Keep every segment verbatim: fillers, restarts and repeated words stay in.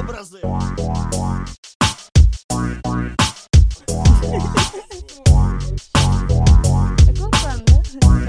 образы. Такой план, да?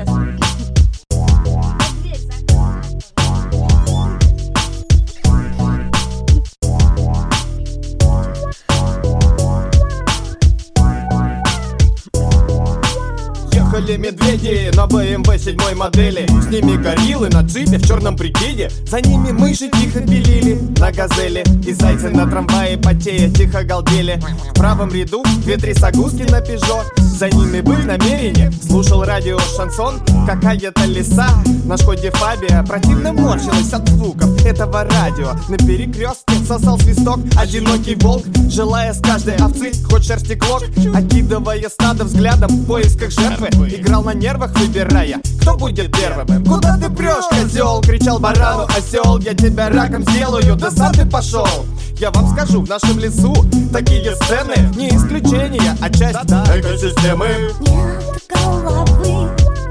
Ехали медведи на бэ эм вэ седьмой модели. С ними гориллы на джипе в черном прикиде. За ними мыши тихо пилили на газели. И зайцы на трамвае потея тихо галдели. В правом ряду две-три сагузки на пежо. За ними бык намерение слушал радио шансон. Какая-то лиса на шкоде Фабия противно морщилась от звуков этого радио. На перекрестке сосал свисток одинокий волк, желая с каждой овцы хоть шерсти клок. Окидывая стадо взглядом в поисках жертвы, играл на нервах, выбирая, кто будет первым. Куда ты прешь, козел? Кричал барану осел. Я тебя раком сделаю, да сам ты пошел. Я вам скажу, в нашем лесу такие сцены не исключение, а часть экосистемы. Нет головы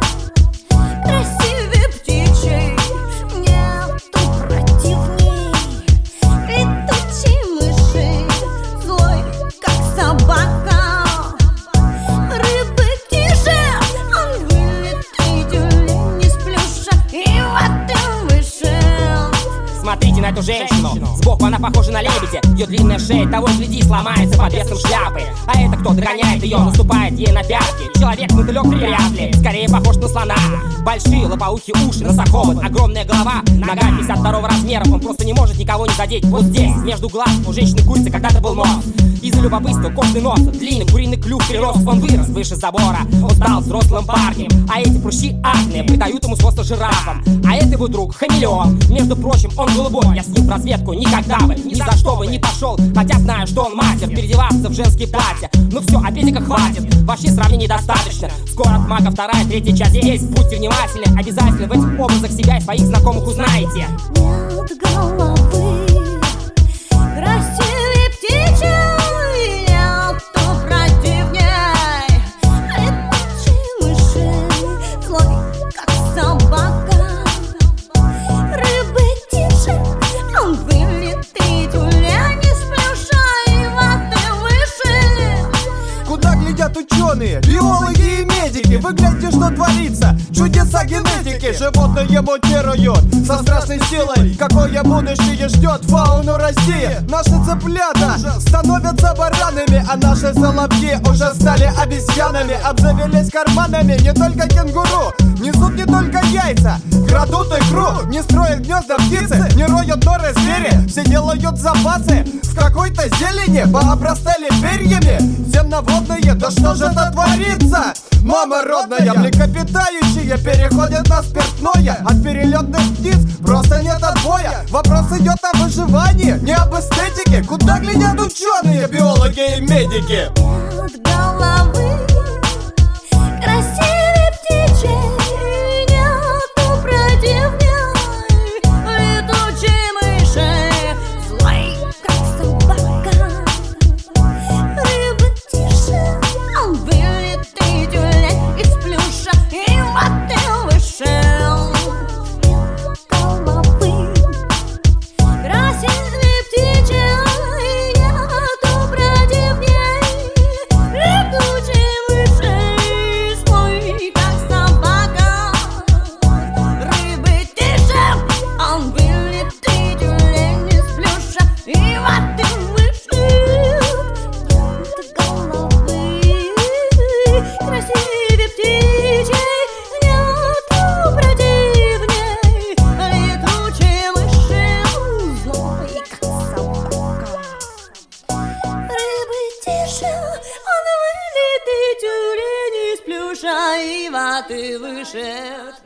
красивее птичьей, нету противней летучей мыши, злой как собака, рыбы тише, он вылитый тюлень из плюша, и вот он вышел. Смотрите на эту женщину, сбоку она похожа на лебедя. Ее длинная шея, того гляди, сломается под весом шляпы. А это кто догоняет ее, наступает ей на пятки. Человек мотылек вряд ли, скорее похож на слона. Большие лопоухие уши, носохобот, огромная голова, нога пятьдесят второго размера. Он просто не может никого не задеть. Вот здесь, между глаз, у женщины курицы когда-то был нос. Из-за любопытства костный нос, длинный куриный клюв перерос. Он вырос выше забора, он стал взрослым парнем. А эти прыщи акне придают ему свойства жирафам. А это его друг хамелеон, между прочим, он голубой. Я с ним в разведку никогда бы, ни за что бы не пошел. Хотя знаю, что он мастер переодеваться в женские платья. Ну все, а педика хватит, вообще сравнений достаточно. Скоро от мага вторая, третья часть есть. Будьте внимательны, обязательно в этих образах себя и своих знакомых узнаете. Нет головы красивее птичьей, нету противней летучей мыши, злой как собака, рыбы тише, он вылитый тюлень из плюша, и вот и вышел. Куда глядят ученые, биологи и медики? Вы гляньте, что творится, чудеса генетики. Животные мутируют со страшной силой. Какое будущее ждет фауну России? Наши цыплята становятся баранами, а наши соловьи уже стали обезьянами. Обзавелись карманами не только кенгуру, несут не только яйца, крадут икру. Не строят гнезда птицы, не роют норы звери. Все делают запасы в какой-то зелени, пообрастали перьями земноводные. Да что же это творится? Мама родная, млекопитающие переходят на спиртное. От перелетных птиц просто нет отбоя. Вопрос идет о выживании, не об эстетике. Куда глядят ученые, биологи и медики? Нет головы красивее птичьей, нету противней летучей мыши, злой как собака, рыбы тише, он вылитый тюлень из плюша, и вот и вышел. Нет головы красивее птичьей, нету противней летучей мыши, злой как собака, рыбы тише, он вылитый тюлень из плюша, и вот и вышел. Нет головы красивее птичьей, нету противней летучей мыши, злой как собака, рыбы тише, он вылитый тюлень из плюша, и вот и вышел.